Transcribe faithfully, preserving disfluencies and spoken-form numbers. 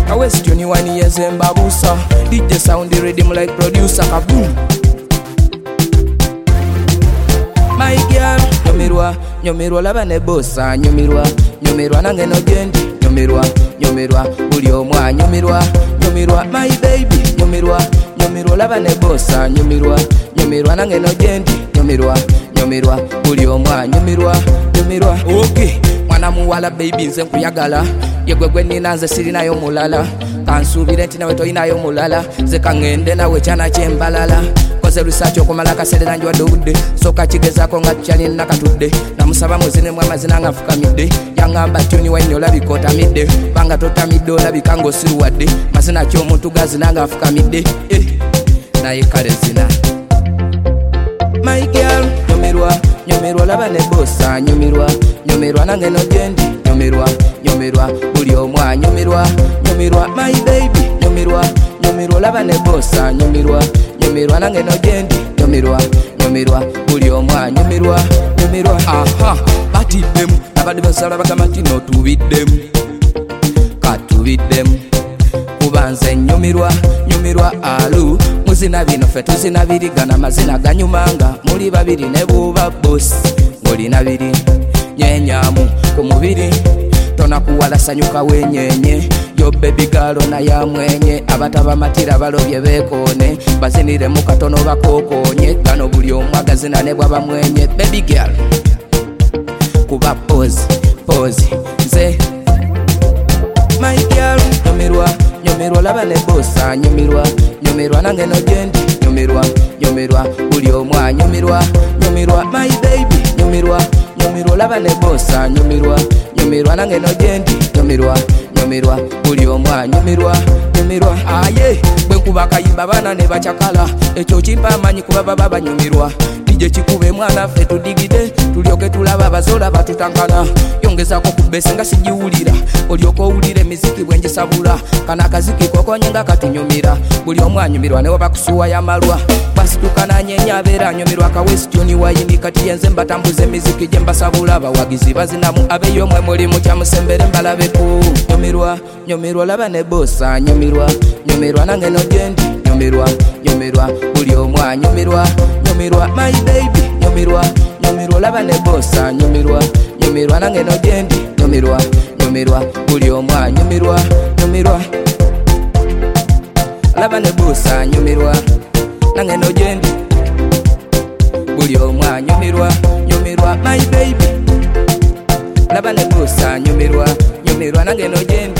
Question one years in Babusa. D J sound the rhythm like producer. Kaboom. My girl, nyomirwa, nyomirwa laba ne bossa, nyomirwa, nyomirwa nange no jendi, nyomirwa, nyomirwa, buli omwa, nyomirwa, nyomirwa, my baby, nyomirwa, nyomirwa laba ne bossa, nyomirwa, nyomirwa nange no jendi, nyomirwa, nyomirwa, buli omwa, nyomirwa, nyomirwa. Okay, mwana muwala baby nze nkuyagala, yegwe gwe nina nze sirinayo mulala, kansubire nti nawe toyinayo mulala, ze kangende nawe kyana kyembalala. Koze research okumala kaserera njwadde obudde soka kigezaako nga tukyali nakatudde namusaba muzine mu amazina nga fukamidde yangamba tyoni wine olabika otamidde banga totamidde olabika ng'osiruwadde mazina ky'omuntu gazina nga afukamidde eh, naye kale zina my girl nyomerwa nyomerwa laba ne bossa nyomerwa nyomerwa nange no gyendi nyomerwa nyomerwa buli omwa nyomerwa nyomerwa my baby nyomerwa nyomerwa laba ne bossa nyomerwa nyomerwa nange no gyendi nyomerwa nyomerwa buli omwa nyomerwa nyomerwa aha batiddemu abadde basala bagamba nti notubiddemu katubiddemu kuba nze nyomerwa nyomerwa alu muzina bino ffe tuzinabirigana amazina ganyumanga muli babiri ne buba bosi ng'olina biri nyenyamu ku mubiri tonakuwala sanyuka wenyenye yo baby galo na ya mwenye abataba matira balobye beekone bazinire mu katono bakokonye gano buli omwagazina ne bwaba mwenye baby girl kuba pose pose nze my girl nyomerwa nyomerwa laba ne bossa nyomerwa nyomerwa nange no gyendi nyomerwa nyomerwa buli omwa nyomerwa nyomerwa my baby nyomerwa nyomerwa laba ne bossa nyomerwa nyomerwa nange no gyendi nyomerwa nyomerwa buli omwa nyomerwa nyomerwa aye bwe nkuba kayimba baana ne bakyakala ekyo kimpa amanyi kuba baba banyumirwa dije kikube mwana ffe tudigide tulyoke tulaba abazola batutankana yongezako ku besi nga sigiwulira olyoka owulira emiziki bwengisabula kana akaziki kokonye nga katunyumira buli omwa anyumirwa newe bakusuwa yamalwa basituka nyenya abeera anyumirwa kawesitoni wayini kati yenze mbatambuza emiziki gye mbasabula abawagizi bazinamu abeyo omwe mulimu kyamusembere mbalabeku nyomerwa nyomerwa laba ne bossa nyomerwa nyomerwa nange no gyendi nyomerwa nyomerwa buli omwa nyomerwa nyomerwa my baby nyomerwa nyomerwa laba ne bossa nyomerwa nyomerwa nange no gyendi nyomerwa nyomerwa buli omwa nyomerwa nyomerwa laba ne bossa nyomerwa nange no gyendi buli omwa nyomerwa nyomerwa my baby laba ne bossa nyomerwa nyomerwa nange no gyendi